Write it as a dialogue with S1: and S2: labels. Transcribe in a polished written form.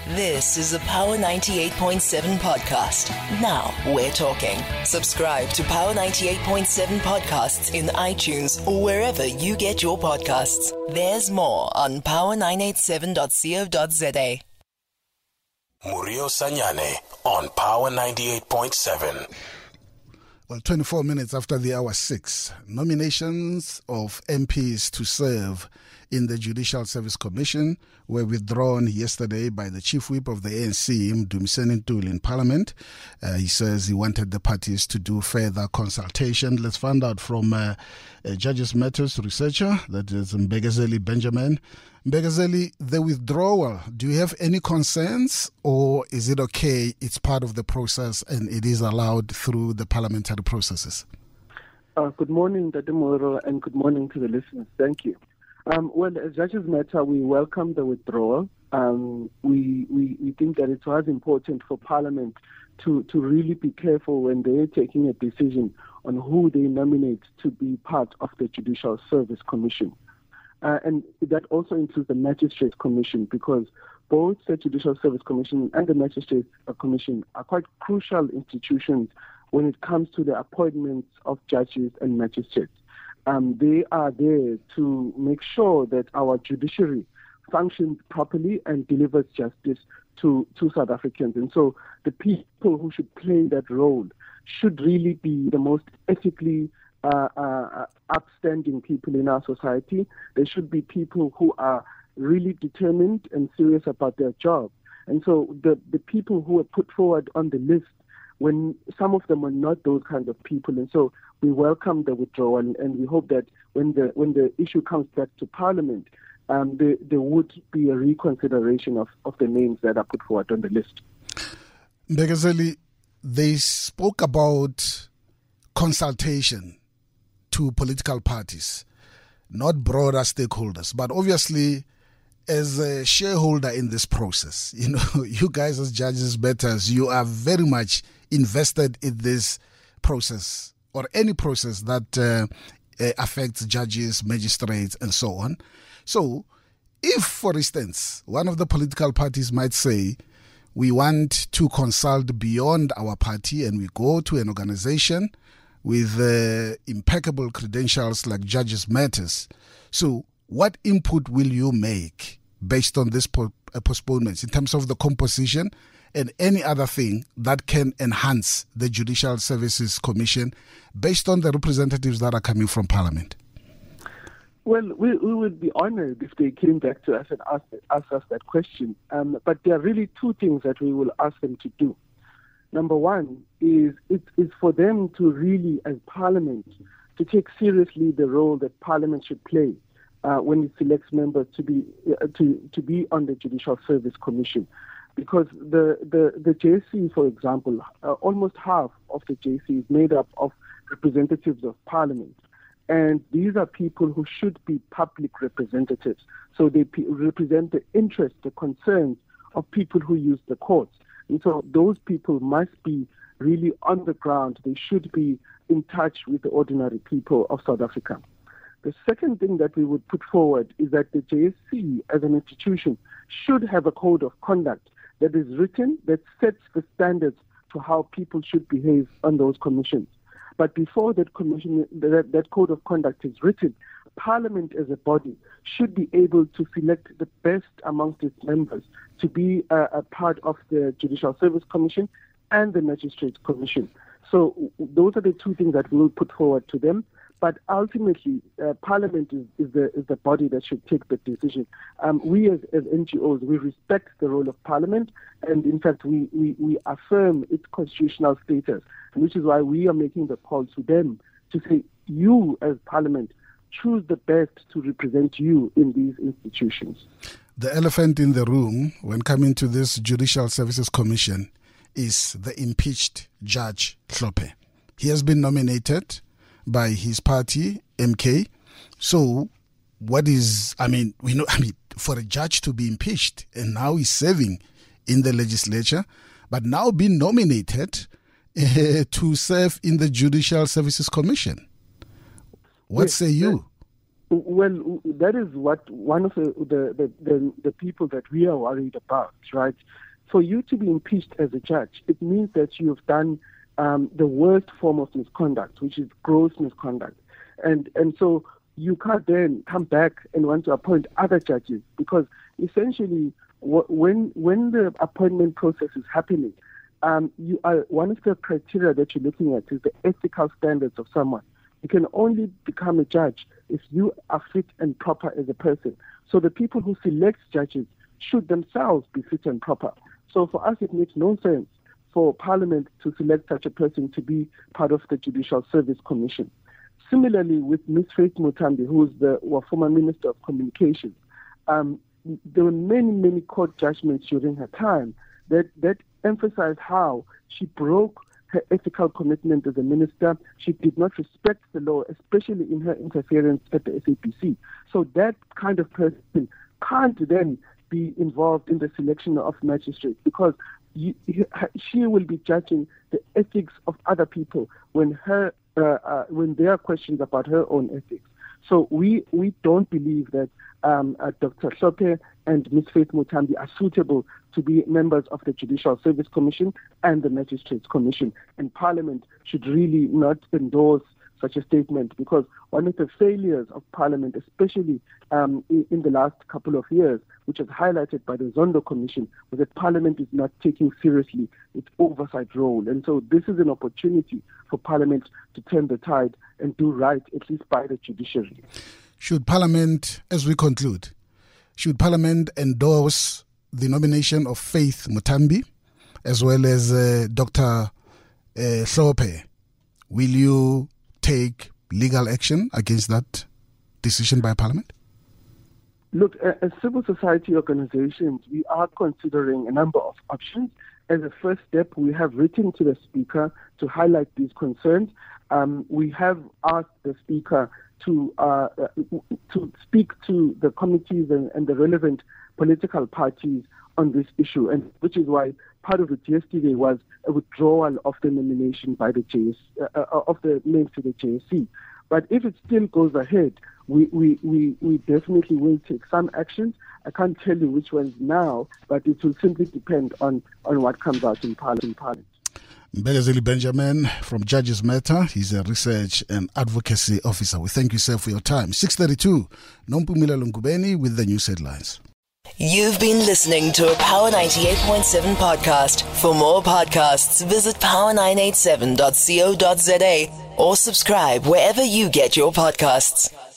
S1: This is a Power 98.7 podcast. Now we're talking. Subscribe to Power 98.7 podcasts in iTunes or wherever you get your podcasts. There's more on power987.co.za.
S2: Murio Sanyane on Power 98.7.
S3: Well, 24 minutes after the hour 6, nominations of MPs to serve in the Judicial Service Commission were withdrawn yesterday by the Chief Whip of the ANC, Mdumiseni Ntuli, in Parliament. He says he wanted the parties to do further consultation. Let's find out from a Judges Matters researcher, that is Mbegazeli Benjamin. Mbegazeli, the withdrawal, do you have any concerns, or is it okay, it's part of the process and it is allowed through the parliamentary processes?
S4: Good morning, Dr. Moro, and good morning to the listeners. Thank you. Well, as Judges Matter, we welcome the withdrawal. We think that it was important for Parliament to really be careful when they're taking a decision on who they nominate to be part of the Judicial Service Commission. And that also includes the Magistrates Commission, because both the Judicial Service Commission and the Magistrates Commission are quite crucial institutions when it comes to the appointments of judges and magistrates. They are there to make sure that our judiciary functions properly and delivers justice to South Africans. And so the people who should play that role should really be the most ethically upstanding people in our society. They should be people who are really determined and serious about their job. And so the people who were put forward on the list, when some of them were not those kinds of people. And so we welcome the withdrawal, and we hope that when the issue comes back to Parliament, there would be a reconsideration of the names that are put forward on the list.
S3: Mbegazeli, they spoke about consultation to political parties, not broader stakeholders. But obviously, as a shareholder in this process, you guys as Judges Matters, you are very much invested in this process or any process that affects judges, magistrates, and so on. So if, for instance, one of the political parties might say, we want to consult beyond our party and we go to an organization with impeccable credentials like Judges Matters. So what input will you make based on this postponements in terms of the composition and any other thing that can enhance the Judicial Services Commission based on the representatives that are coming from Parliament?
S4: Well, we would be honored if they came back to us and asked us that question. But there are really two things that we will ask them to do. Number one is it's for them to really, as Parliament, to take seriously the role that Parliament should play when it selects members to be on the Judicial Service Commission. Because the JC, for example, almost half of the JC is made up of representatives of Parliament. And these are people who should be public representatives. So they represent the interests, the concerns of people who use the courts. And so those people must be really on the ground. They should be in touch with the ordinary people of South Africa. The second thing that we would put forward is that the JSC as an institution should have a code of conduct that is written, that sets the standards to how people should behave on those commissions. But before that code of conduct is written, Parliament as a body should be able to select the best amongst its members to be a part of the Judicial Service Commission and the Magistrates Commission. So those are the two things that we will put forward to them. But ultimately, Parliament is the body that should take the decision. We as NGOs, we respect the role of Parliament, and in fact, we affirm its constitutional status, which is why we are making the call to them to say, you as Parliament, choose the best to represent you in these institutions.
S3: The elephant in the room when coming to this Judicial Services Commission is the impeached Judge Hlophe. He has been nominated by his party, MK. So for a judge to be impeached and now he's serving in the legislature, but now being nominated to serve in the Judicial Services Commission. What say you?
S4: Well, that is what one of the people that we are worried about, right? For you to be impeached as a judge, it means that you have done the worst form of misconduct, which is gross misconduct. And so you can't then come back and want to appoint other judges, because essentially when the appointment process is happening, one of the criteria that you're looking at is the ethical standards of someone. You can only become a judge if you are fit and proper as a person. So the people who select judges should themselves be fit and proper. So for us, it makes no sense for Parliament to select such a person to be part of the Judicial Service Commission. Similarly, with Ms. Faith Muthambi, who is the former Minister of Communications, there were many court judgments during her time that emphasized how she broke her ethical commitment as a minister. She did not respect the law, especially in her interference at the SAPC. So that kind of person can't then be involved in the selection of magistrates, because she will be judging the ethics of other people when there are questions about her own ethics. So we don't believe that Dr. Hlophe and Ms. Faith Muthambi are suitable to be members of the Judicial Service Commission and the Magistrates Commission. And Parliament should really not endorse such a statement, because one of the failures of Parliament, especially in the last couple of years, which was highlighted by the Zondo Commission, was that Parliament is not taking seriously its oversight role. And so this is an opportunity for Parliament to turn the tide and do right, at least by the judiciary.
S3: Should Parliament, as we conclude, should Parliament endorse the nomination of Faith Muthambi as well as Dr. Hlophe? Will you take legal action against that decision by Parliament?
S4: Look, as civil society organizations, we are considering a number of options. As a first step, we have written to the Speaker to highlight these concerns. We have asked the Speaker to speak to the committees and the relevant political parties on this issue, and which is why part of it yesterday was a withdrawal of the nomination by the of the names to the JSC. But if it still goes ahead, we definitely will take some actions. I can't tell you which ones now, but it will simply depend on what comes out in Parliament.
S3: Mbekezeli Benjamin from Judges Matter. He's a research and advocacy officer. We thank you, sir, for your time. 6:32, Nompumila Lungubeni with the news headlines.
S1: You've been listening to a Power 98.7 podcast. For more podcasts, visit power987.co.za or subscribe wherever you get your podcasts.